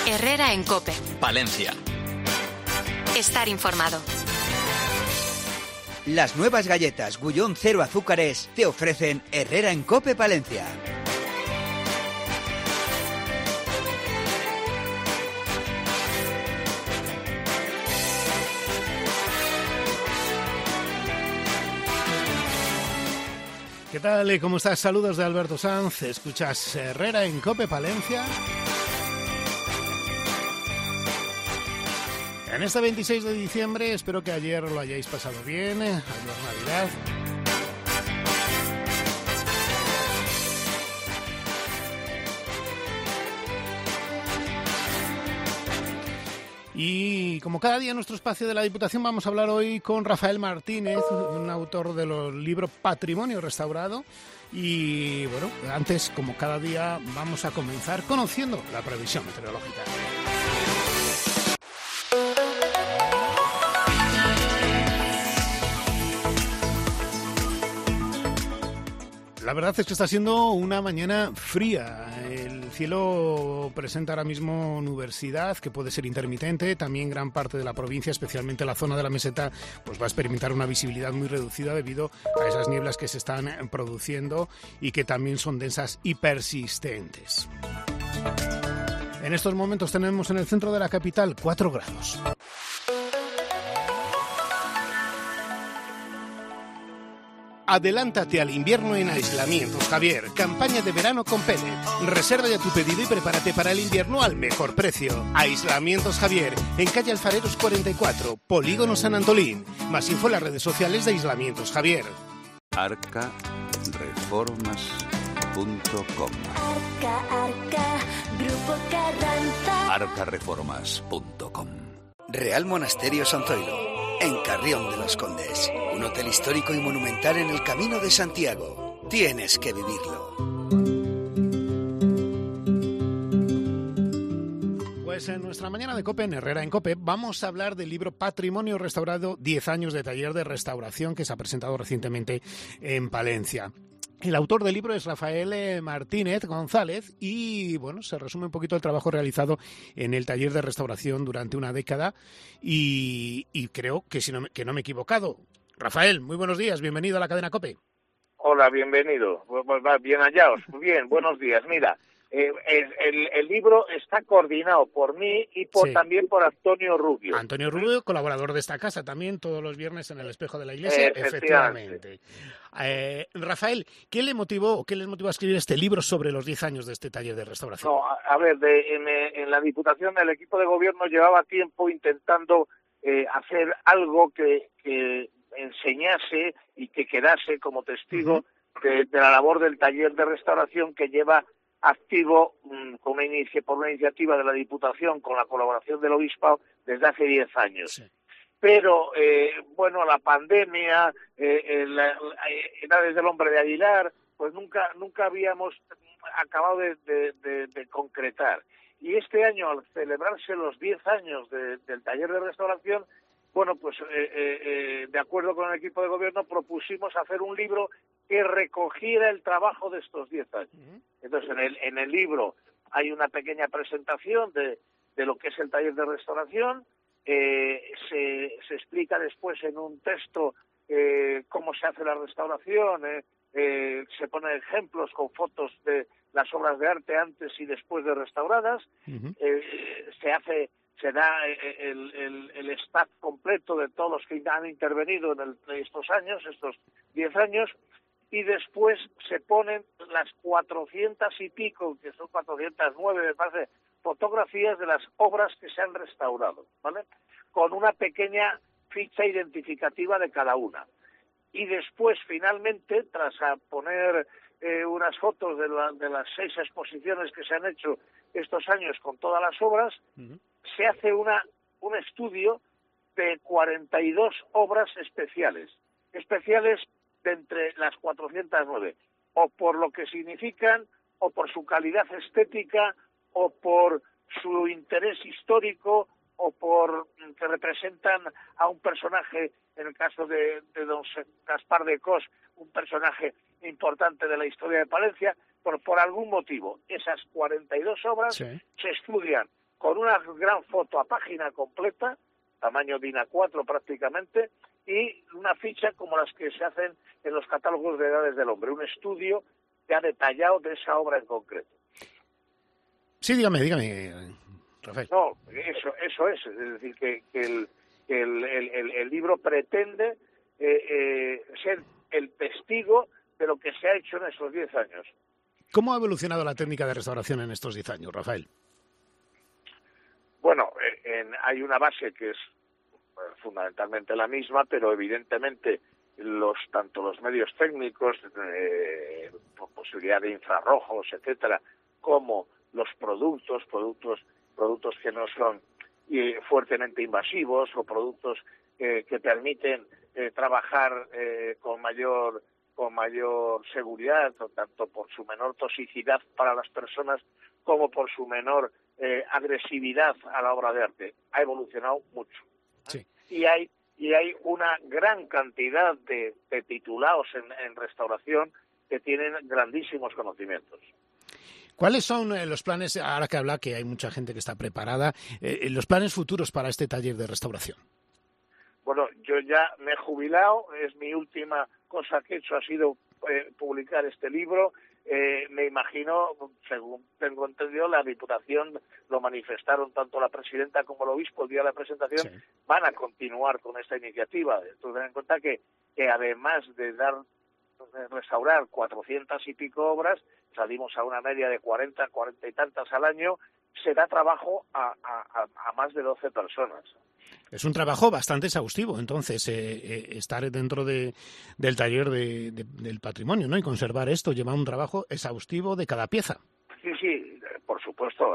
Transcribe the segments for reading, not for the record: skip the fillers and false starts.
Herrera en COPE. Palencia. Estar informado. Las nuevas galletas Gullón 0 azúcares te ofrecen Herrera en COPE Palencia. ¿Qué tal? ¿Cómo estás? Saludos de Alberto Sanz. Escuchas Herrera en COPE Palencia. En este 26 de diciembre, espero que ayer lo hayáis pasado bien. Ayer Navidad. Y como cada día en nuestro espacio de la Diputación vamos a hablar hoy con Rafael Martínez, un autor de los libros Patrimonio Restaurado. Y bueno, antes, como cada día, vamos a comenzar conociendo la previsión meteorológica. La verdad es que está siendo una mañana fría. El cielo presenta ahora mismo nubosidad, que puede ser intermitente. También gran parte de la provincia, especialmente la zona de la meseta, pues va a experimentar una visibilidad muy reducida debido a esas nieblas que se están produciendo y que también son densas y persistentes. En estos momentos tenemos en el centro de la capital 4 grados. Adelántate al invierno en Aislamientos Javier. Campaña de verano con Pellet. Reserva ya tu pedido y prepárate para el invierno al mejor precio. Aislamientos Javier, en calle Alfareros 44, Polígono San Antolín. Más info en las redes sociales de Aislamientos Javier. Arcareformas.com. Grupo Carranza. Arcareformas.com. Real Monasterio San Zoilo, en Carrión de los Condes. Un hotel histórico y monumental en el Camino de Santiago. Tienes que vivirlo. Pues en nuestra mañana de COPE, en Herrera en COPE, vamos a hablar del libro Patrimonio Restaurado, 10 años de taller de restauración, que se ha presentado recientemente en Palencia. El autor del libro es Rafael Martínez González y, bueno, se resume un poquito el trabajo realizado en el taller de restauración durante una década y creo que, que no me he equivocado. Rafael, muy buenos días, bienvenido a la cadena COPE. Hola, bienvenido. Bien hallaos. Bien, buenos días. Mira, el libro está coordinado por mí y también por Antonio Rubio. Antonio Rubio, colaborador de esta casa también, todos los viernes en el Espejo de la Iglesia, efectivamente. Rafael, ¿qué les motivó a escribir este libro sobre los 10 años de este taller de restauración? No, a ver, en la Diputación, el equipo de gobierno llevaba tiempo intentando hacer algo que enseñase y que quedase como testigo de la labor del taller de restauración que lleva activo por una iniciativa de la Diputación con la colaboración del Obispado desde hace 10 años. Sí. Pero, bueno, la pandemia, Edades del Hombre de Aguilar, pues nunca habíamos acabado de concretar. Y este año, al celebrarse los 10 años del taller de restauración, bueno, pues de acuerdo con el equipo de gobierno propusimos hacer un libro que recogiera el trabajo de estos 10 años. Entonces, en el libro hay una pequeña presentación de lo que es el taller de restauración, se explica después en un texto cómo se hace la restauración, se ponen ejemplos con fotos de las obras de arte antes y después de restauradas, se da el staff completo de todos los que han intervenido en estos 10 años, y después se ponen las 400 y pico, que son 409, me parece, fotografías de las obras que se han restaurado, ¿vale? Con una pequeña ficha identificativa de cada una. Y después, finalmente, tras poner unas fotos de las 6 exposiciones que se han hecho estos años con todas las obras, se hace un estudio de 42 obras especiales de entre las 409, o por lo que significan, o por su calidad estética, o por su interés histórico, o por que representan a un personaje, en el caso de don Gaspar de Cos, un personaje importante de la historia de Palencia, por algún motivo. Esas 42 obras se estudian con una gran foto a página completa, tamaño DIN A4 prácticamente, y una ficha como las que se hacen en los catálogos de edades del hombre, un estudio ya detallado de esa obra en concreto. Sí, dígame, Rafael. No, eso es decir, que el libro pretende ser el testigo de lo que se ha hecho en esos 10 años. ¿Cómo ha evolucionado la técnica de restauración en estos 10 años, Rafael? Bueno, hay una base que es fundamentalmente la misma, pero evidentemente tanto los medios técnicos, posibilidad de infrarrojos, etcétera, como los productos que no son fuertemente invasivos o productos que permiten trabajar con mayor seguridad, tanto por su menor toxicidad para las personas como por su menor agresividad a la obra de arte. Ha evolucionado mucho. Sí. Y hay una gran cantidad de titulados en restauración que tienen grandísimos conocimientos. ¿Cuáles son los planes, ahora que habla que hay mucha gente que está preparada, los planes futuros para este taller de restauración? Bueno, yo ya me he jubilado, es mi última cosa que he hecho, ha sido publicar este libro. Me imagino, según tengo entendido, la Diputación lo manifestaron tanto la presidenta como el obispo el día de la presentación, sí. Van a continuar con esta iniciativa. Entonces, ten en cuenta que además de restaurar 400 y pico obras, salimos a una media de 40 y tantas al año, se da trabajo a más de 12 personas. Es un trabajo bastante exhaustivo, entonces, estar dentro del taller del patrimonio, ¿no? Y conservar esto lleva un trabajo exhaustivo de cada pieza. Sí, por supuesto.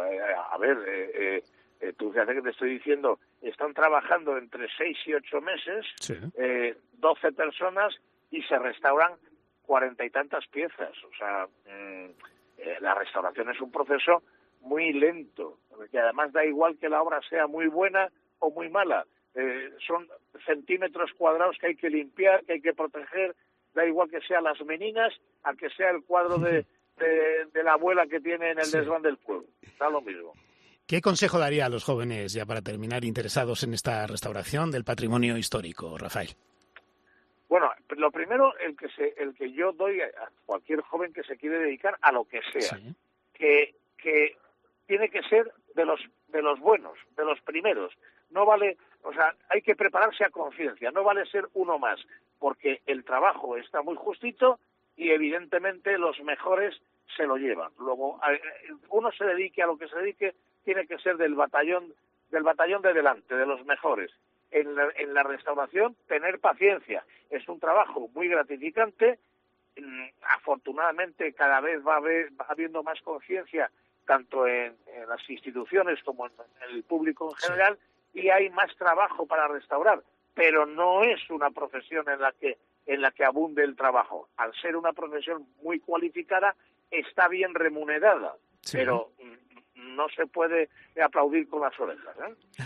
Tú fíjate que te estoy diciendo, están trabajando entre 6 y 8 meses, sí. 12 personas, y se restauran 40 y tantas piezas. O sea, la restauración es un proceso muy lento, porque además da igual que la obra sea muy buena o muy mala. Son centímetros cuadrados que hay que limpiar, que hay que proteger, da igual que sean las meninas a que sea el cuadro de la abuela que tiene en el desván del pueblo. Da lo mismo. ¿Qué consejo daría a los jóvenes, ya para terminar, interesados en esta restauración del patrimonio histórico, Rafael? Bueno, lo primero, el que yo doy a cualquier joven que se quiere dedicar a lo que sea, sí. que tiene que ser de los buenos, de los primeros. No vale, o sea, hay que prepararse a conciencia, no vale ser uno más, porque el trabajo está muy justito y evidentemente los mejores se lo llevan. Luego, uno se dedique a lo que se dedique, tiene que ser del batallón de delante, de los mejores. En la restauración, tener paciencia. Es un trabajo muy gratificante. Afortunadamente, cada vez va habiendo más conciencia, tanto en las instituciones como en el público en general, sí. Y hay más trabajo para restaurar. Pero no es una profesión en la que abunde el trabajo. Al ser una profesión muy cualificada, está bien remunerada, sí. Pero no se puede aplaudir con las orejas,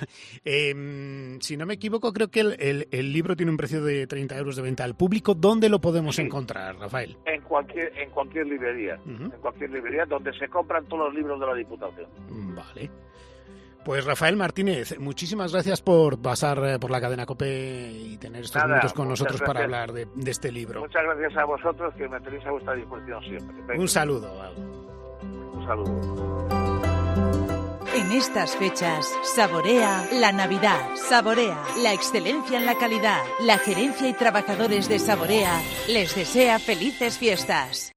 Si no me equivoco, creo que el libro tiene un precio de 30 euros de venta al público. ¿Dónde lo podemos encontrar, Rafael? En cualquier librería. En cualquier librería donde se compran todos los libros de la Diputación. Vale. Pues Rafael Martínez, muchísimas gracias por pasar por la cadena COPE y tener estos minutos con nosotros para hablar de este libro. Muchas gracias a vosotros, que me tenéis a vuestra disposición siempre. Venga. Un saludo. Un saludo. En estas fechas, saborea la Navidad, saborea la excelencia en la calidad. La gerencia y trabajadores de Saborea les desea felices fiestas.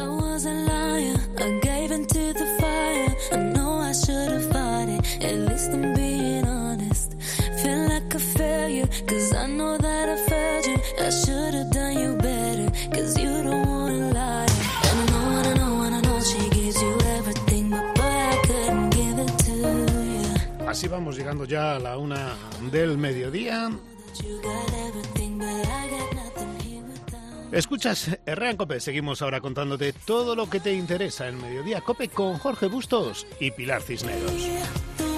Así vamos llegando ya a la 1 del mediodía. Escuchas Herrean Cope, seguimos ahora contándote todo lo que te interesa en Mediodía Cope con Jorge Bustos y Pilar Cisneros.